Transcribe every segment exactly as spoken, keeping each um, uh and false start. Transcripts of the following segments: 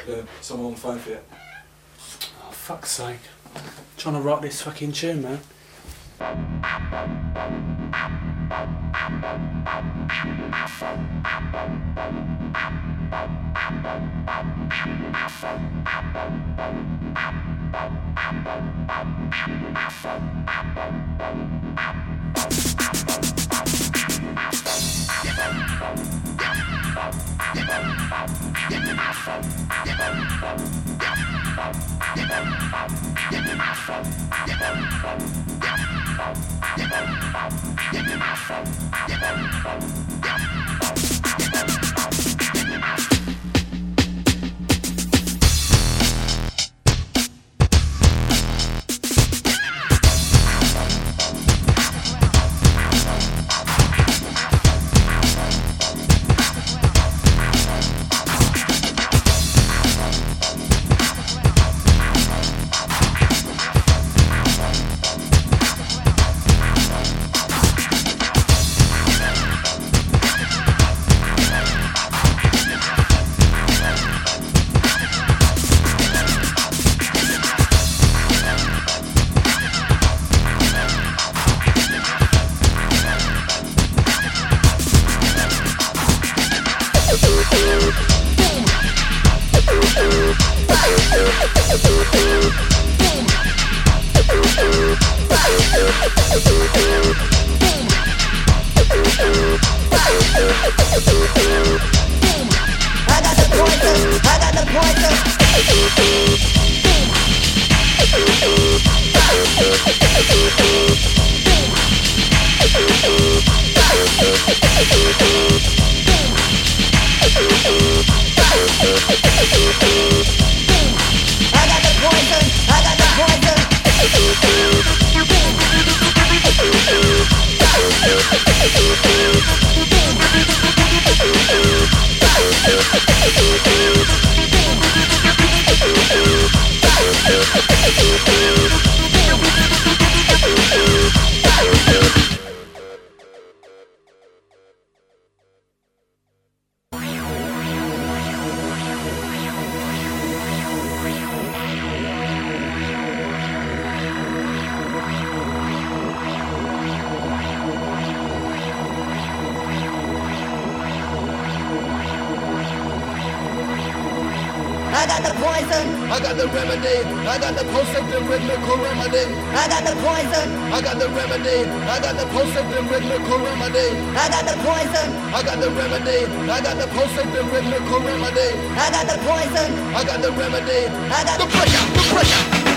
uh, someone on the phone for you. Oh, fuck's sake. I'm trying to rock this fucking tune, man. I got the poison. I got the remedy. I got the post-symptom rhythmical remedy. I got the poison. I got the remedy. I got the post-symptom rhythmical remedy. I got the poison. I got the remedy. I got the post-symptom rhythmical remedy. I got the poison. I got the remedy. I got the pressure. The pressure.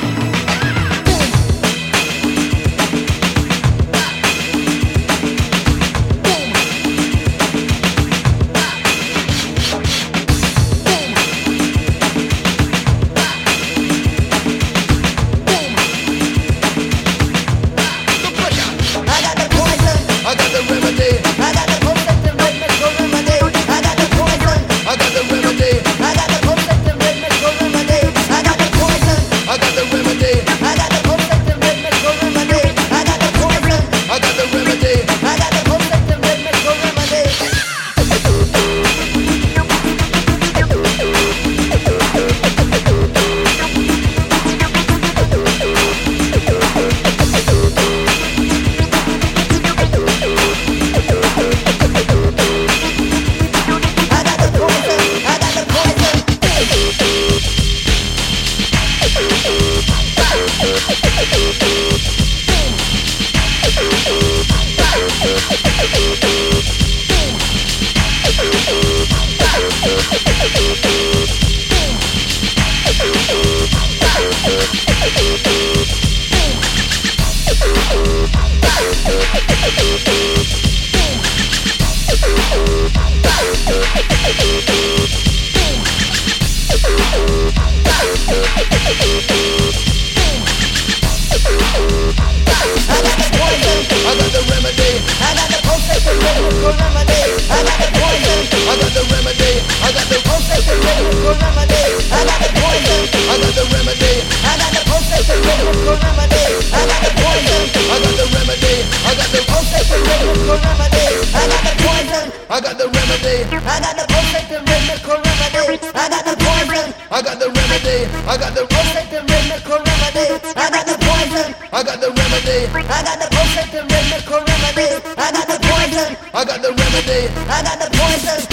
I got the remedy. I got the post-symptom rhythmical remedy. I got the poison. I got I got the potion, the rhythmical remedy. I got the poison, I got the remedy. I got the poison,